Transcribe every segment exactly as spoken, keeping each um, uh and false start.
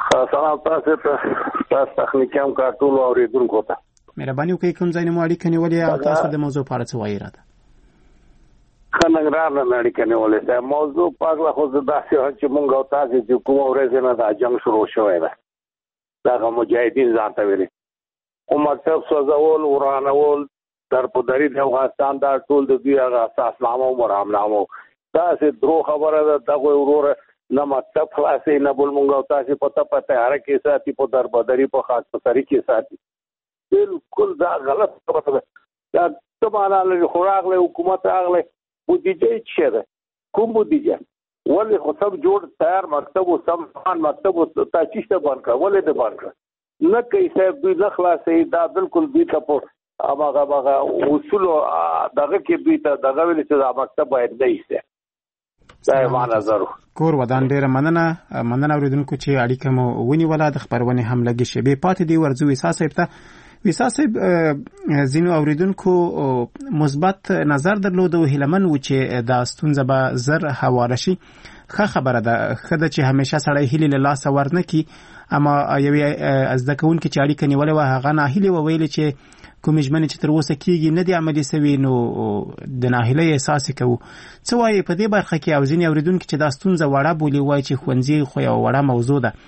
سلام تاسو ته تاسو تخنیکی هم کا ټول اوریدونکو ته مهرباني وکړئ کوم ځای نه مو اړیکه نیولې او تاسو د موضوع په اړه څه وایي راته خنګرار نه اړیکه نیولې ده موضوع په اړه خو زه داسې چې مونږ او تاسو چې کوم ورځ نه دا جنگ شروع شوی ده دا مجاهدین ځان ته ویلي او مکتب سوځول ورانول ترپدری د افغانستان دا ټول د دوی هغه اساس نامو مرامنامو تاسو درو خبره ده دغه ورور نه مکتب خلاصې نه بول مونږ او تاسو پته پته هر کې ساتي په دربدری په خاص طریقې ساتي بالکل دا غلط خبره ده دا تمانا له خوراغله حکومت اغله بودیجه څه ده کوم بودیجه ولې خو سب جوړ تیار مکتب او سم ځان مکتب او تاسیس ته باندې ولې د باندې نه کوي صاحب دوی نه خلاصې دا بالکل دوی ته په هغه هغه اصول دغه کې دوی ته دغه ویل چې دا مکتب باید نه ایسته دا ما نظر کور ودان ډیره مننه مننه اوریدونکو چې اړیکه مو ونیوله د خبرونه هم لګي شبي پاتې دی ورځو وسا صاحب ته وسا صاحب زینو اوریدونکو مثبت نظر درلود او هلمن و چې دا ستونزه به زر حواله شي خه خبره ده خدای چې همیشه سړی هیله له لاس ورنه کی اما یوې از د کون کې چاري کني ولې وه هغه نه هیله ویل چې کوم ژمنه چې تر اوسه کیږي نه دی عملي سوي نو د ناهیلۍ احساس کوو څه وایي په دې برخه کې او ځینې اوریدونکو چې دا ستونزه وړه بولي وایي چې ښوونځي خو یو وړه موضوع ده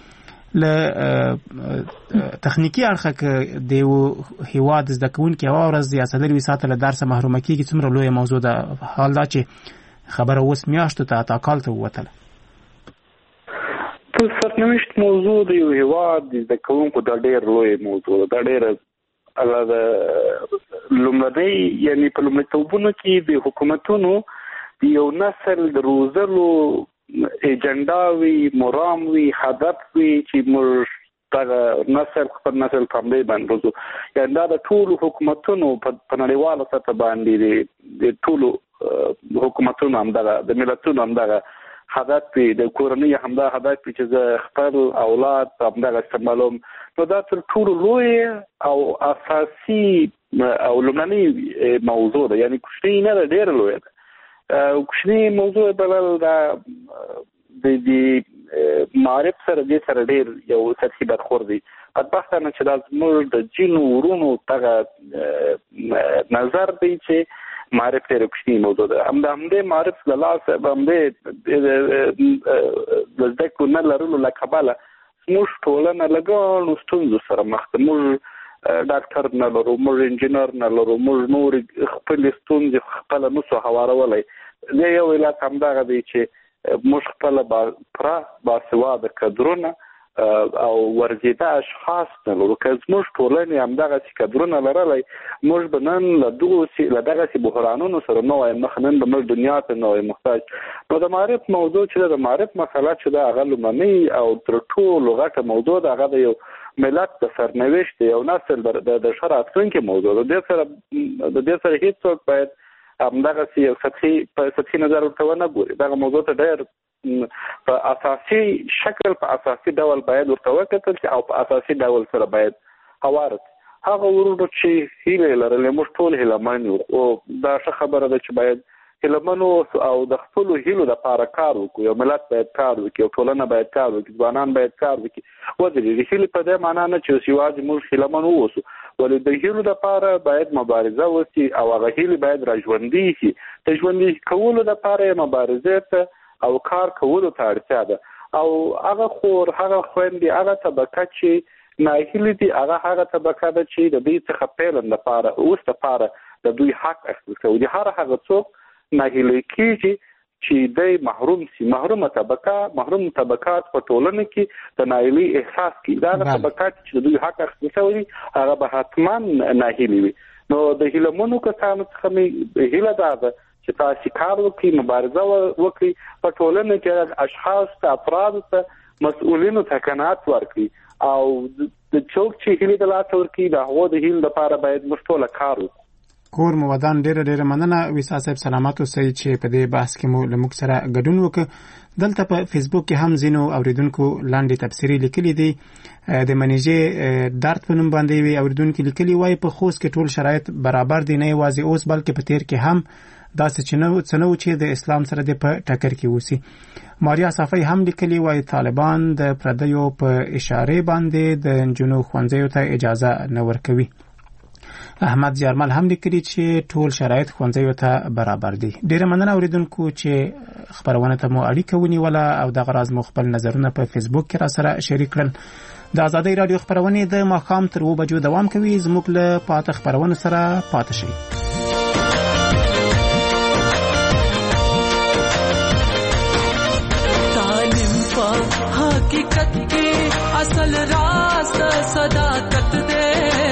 له تخنیکي اړخه کې د یو هیواد زده کوونکي یوه ورځ د یاسدر وساته له درسه محرومه کېږي څومره لویه موضوع ده حال دا چې خبره اوس میاشتو ته اتا کال ته ووتله په سرنوشت موضوع د یو هیواد د زده کوونکو دا ډېر لوی موضوع ده دا ډېره هغه د لومړنۍ یعنې په لومړیتوبونو کې د حکومتونو د یو نسل د روزلو ایجنډا وي مرام وي هدف وي چې موږ دغه نسل خپل نسل په همدې باندې روزو یعنې دا د ټولو حکومتونو په نړیواله سطح باندې د ټولو حکومتونو همدغه د ملتونو همدغه هدف وي د کورنۍ همدا هدف وي چې زه خپل اولاد همدغه استعمالوم نو دا تر ټولو لوی او اساسي او لومړنۍ موضوع ده یعنې کوچنۍ نه ده ډېره لویه ده کوچنۍ موضوع بلل دا د معرف سره دې سره ډېر یو سطحي برخورد دی بدبختانه چې دا زموږ د ځینو ورونو دغه نظر دی چې معرف ډېره کوچنۍ موضوع ده همدا همدې معرف له لاسه همدې د زده کړو نه لرلو له کبله موږ ټولنه له ګڼو ستونزو سره مخ ده موږ ډاکټر نه لرو موږ انجینر نه لرو موږ نور خپلې ستونزې خپله نسو هوارولی د یو علت همدغه دی چې موږ خپله پوره باسواده کدرونه او ورزیده اشخاص نه لرو که زموږ ټولنې همدغسې کدرونه لرلی موږ به نن له دغسې بحرانونو سره نه وای مخ نن به موږ دنیا ته نه وای محتاج نو د معرف موضوع چې ده د معرف مسله چې ده هغه لومړنۍ او تر ټولو غټه موضوع ده هغه د یو ملت د سرنوشت د یو نسل د ښه راتلونکي موضوع ده د دې سره د دې سره هېڅوک باید همدغسې یو سطحي په سطحي نظر ورته ونه ګوري دغه موضوع ته ډېر په اساسي شکل په اساسي ډول باید ورته وکتل شي او په اساسي ډول سره باید هواره هغه ورونو چې هیلې لرلې موږ ټول هیلهمن یو او دا ښه خبره ده چې باید هیلهمن او د خپلو هیلو دپاره کار وکړو یو ملت باید کار وکړي یو ټولنه باید کار وکړي ځوانان باید کار وکړي ودرېږي هیلې په دې معنا نه چې یوازې موږ هیلهمن واوسو ولې د هیلو دپاره باید مبارزه وشي او هغه هیلې باید راژوندي شي د ژوندي کولو دپاره یې مبارزې ته او کار کولو ته اړتیا ده او هغه خور هغه خویندې هغه طبقه چې ناهیلې دي هغه هغه طبقه ده چې د دوی څخه پیلن لپاره اوس دپاره د دوی حق اخیستل کوي د هر هغه څوک ناهیلې کېږي چې دی محروم سي محرومه طبقه محروم طبقات په ټولنه کې د ناهیلۍ احساس کوي دا هغه طبقات چې د دوی حق اخیستل کوي هغه به حتما ناهیلې وي نو د هیلهمنو کسانو څخه مې هیله دا ده چې تاسو کار وکړئ مبارزه وکړئ په ټولنه کې اشخاص ته افرادو ته مسؤلینو ته قناعت ورکړي او د څوک چې هیلې د لاسه ورکړي د هغو د هیلو لپاره باید موږ ټوله کار وکړو کور مو ودان ډیره ډیره مننه ویسا صاحب سلامات اوسئ چې په دې بحث کې مو له موږ سره ګډون وکړ دلته په فیسبوک کې هم ځینو اوریدونکو لاندې تبصرې لیکلي دي د منیجې درد په نوم باندې وي اوریدونکو لیکلي وایي په خوست کې ټول شرایط برابر دي نه یوازې اوس بلکې په تیر کې هم داسې چې نو څنو چې د اسلام سره د په ټکر کې وسی. ماریا صافی هم لیکلي وای طالبان د پردیو په اشاره باندې د جنو خوانځیو ته اجازه نه ورکوي. احمد زیارمل هم لیکلي چې ټول شرایط خوانځیو ته برابر دي. ډیره مننه اوریدونکو چې خبرونه ته مو اړیکه ونیوله او د غراز مخبل نظرونه په فیسبوک کې را سره شریک کړل. د آزادۍ رادیو خبرونه د ماښام تر اوه بجو دوام کوي. زموږ له پاتې خبرونو سره پاتې شئ. تعلیم په حقیقت کې اصل راز صداقت ده.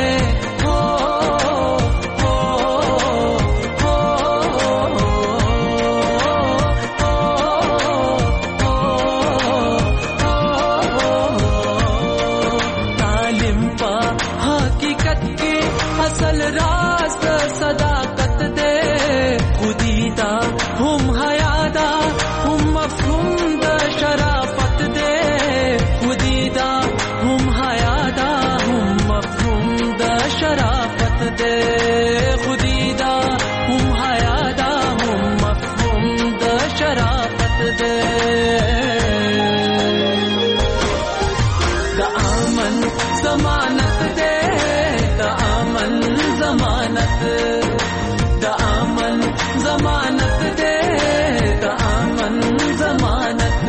असल रास्त सदाकत दे खुदीदा हम हयादा हम मफहूम द शराफत दे खुदीदा हम हयादा हम मफहूम द शराफत दे खुदीदा हम हयादा हम मफहूम द शराफत दे. द आमन जमानत दे द आमन जमानत द आमन जमानत दे द आमन जमानत.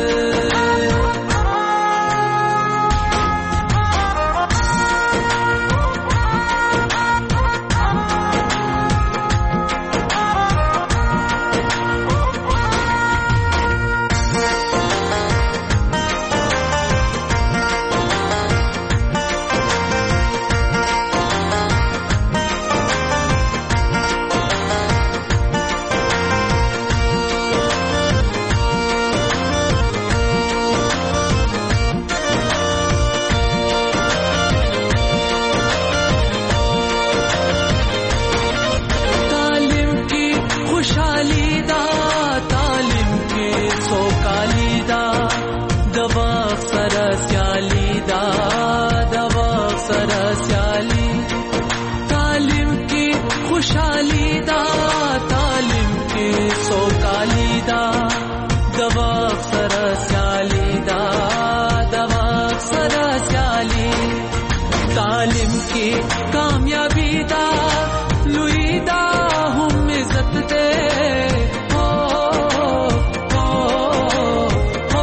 तालिम की कामयाबी दा लुईदा हम इज्जत दे हो हो हो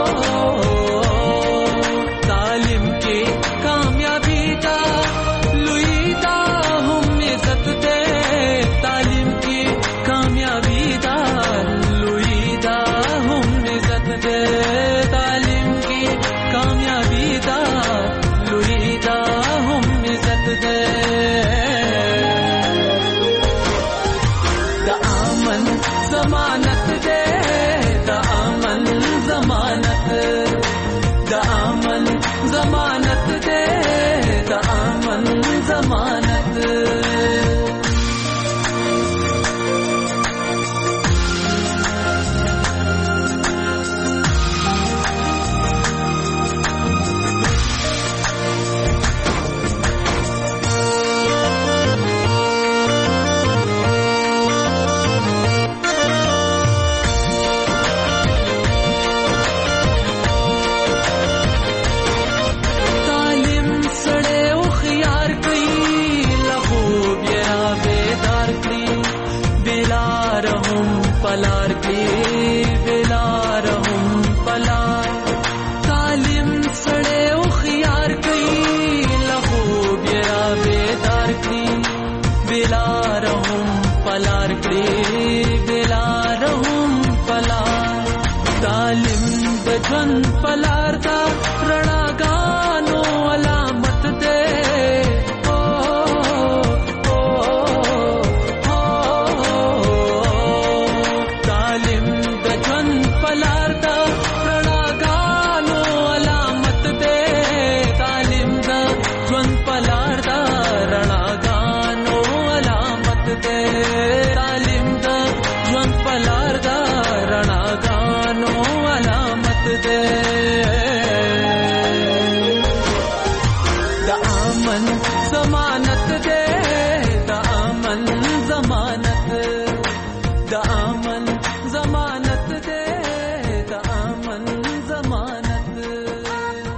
तालिम की कामयाबी दा लुईदा हम इज्जत दे तालिम की कामयाबी दा लुईदा हम इज्जत दे तालिम की कामयाबी दा लुईदा हम इज्जत दे द आमन जमानत दे द आमन जमानत द आमन जमानत दे द आमन जमानत. पलार के बेलार हम पलार तालिम सड़े उखियार कई लहू बेरा बेदार की बेलार हम पलार के बेलार हम पलार तालिम बजन पलार दा रणा गानो अलामत दे the aman